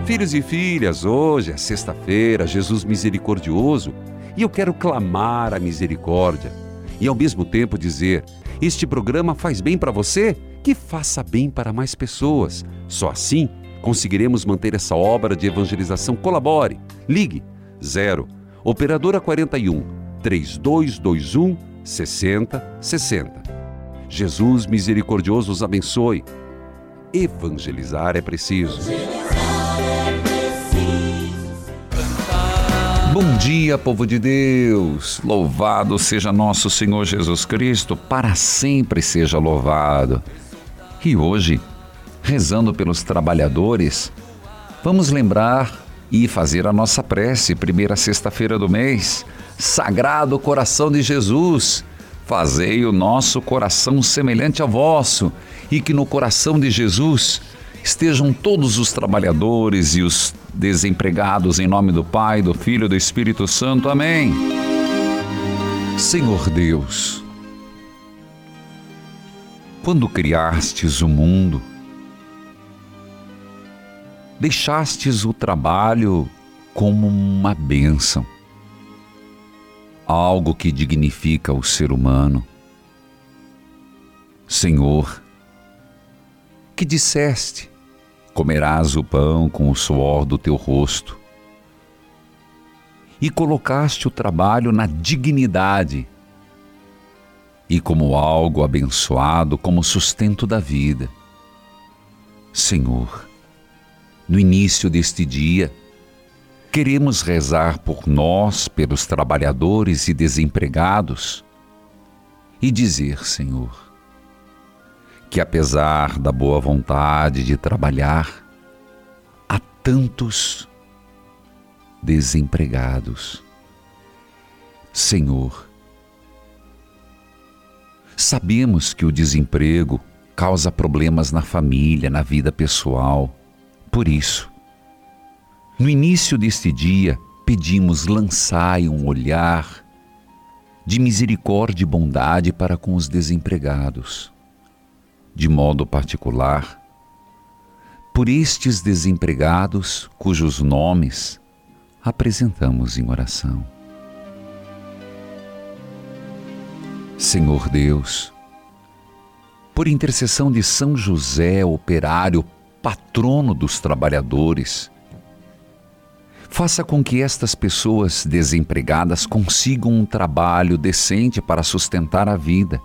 Filhos e filhas, hoje é sexta-feira, Jesus misericordioso, e eu quero clamar a misericórdia e ao mesmo tempo dizer: este programa faz bem para você? Que faça bem para mais pessoas. Só assim conseguiremos manter essa obra de evangelização. Colabore. Ligue 0 Operadora 41 3221 6060. Jesus misericordioso os abençoe. Evangelizar é preciso. Bom dia, povo de Deus. Louvado seja nosso Senhor Jesus Cristo, para sempre seja louvado. E hoje, rezando pelos trabalhadores, vamos lembrar e fazer a nossa prece, primeira sexta-feira do mês. Sagrado coração de Jesus, fazei o nosso coração semelhante ao vosso, e que no coração de Jesus estejam todos os trabalhadores e os desempregados, em nome do Pai, do Filho e do Espírito Santo. Amém. Senhor Deus, quando criastes o mundo, deixastes o trabalho como uma bênção, algo que dignifica o ser humano. Senhor, que disseste: comerás o pão com o suor do teu rosto, e colocaste o trabalho na dignidade e como algo abençoado, como sustento da vida. Senhor, no início deste dia, queremos rezar por nós, pelos trabalhadores e desempregados, e dizer, Senhor, que apesar da boa vontade de trabalhar, há tantos desempregados. Senhor, sabemos que o desemprego causa problemas na família, na vida pessoal. Por isso, no início deste dia, pedimos: lançai um olhar de misericórdia e bondade para com os desempregados. De modo particular, por estes desempregados cujos nomes apresentamos em oração. Senhor Deus, por intercessão de São José, operário, patrono dos trabalhadores, faça com que estas pessoas desempregadas consigam um trabalho decente para sustentar a vida.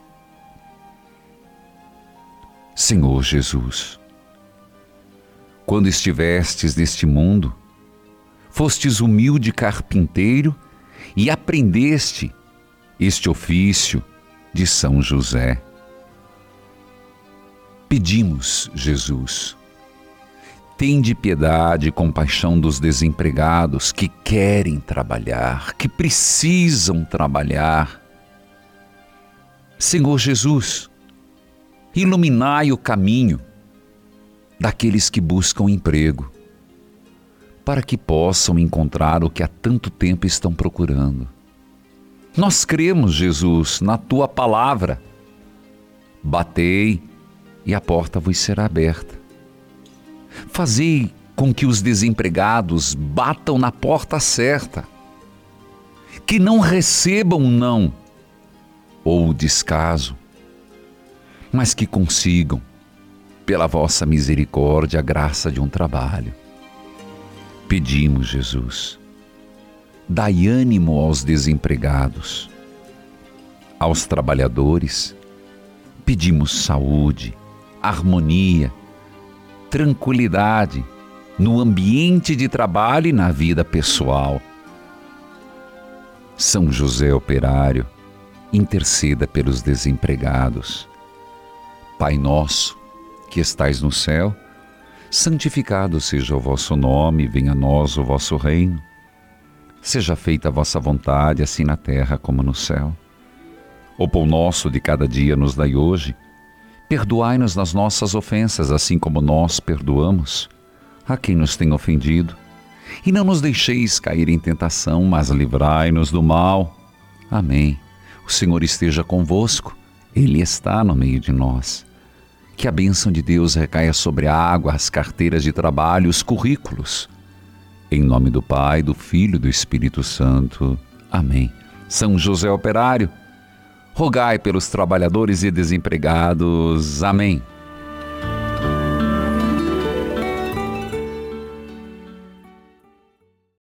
Senhor Jesus, quando estivestes neste mundo, fostes humilde carpinteiro e aprendeste este ofício de São José. Pedimos, Jesus, tende piedade e compaixão dos desempregados que querem trabalhar, que precisam trabalhar. Senhor Jesus, iluminai o caminho daqueles que buscam emprego, para que possam encontrar o que há tanto tempo estão procurando. Nós cremos, Jesus, na Tua palavra. Batei e a porta vos será aberta. Fazei com que os desempregados batam na porta certa, que não recebam não ou descaso, mas que consigam, pela vossa misericórdia, a graça de um trabalho. Pedimos, Jesus, dai ânimo aos desempregados, aos trabalhadores. Pedimos saúde, harmonia, tranquilidade no ambiente de trabalho e na vida pessoal. São José operário, interceda pelos desempregados. Pai nosso, que estais no céu, santificado seja o vosso nome, venha a nós o vosso reino. Seja feita a vossa vontade, assim na terra como no céu. O pão nosso de cada dia nos dai hoje. Perdoai-nos nas nossas ofensas, assim como nós perdoamos a quem nos tem ofendido. E não nos deixeis cair em tentação, mas livrai-nos do mal. Amém. O Senhor esteja convosco, Ele está no meio de nós. Que a bênção de Deus recaia sobre a água, as carteiras de trabalho, os currículos. Em nome do Pai, do Filho e do Espírito Santo. Amém. São José Operário, rogai pelos trabalhadores e desempregados. Amém.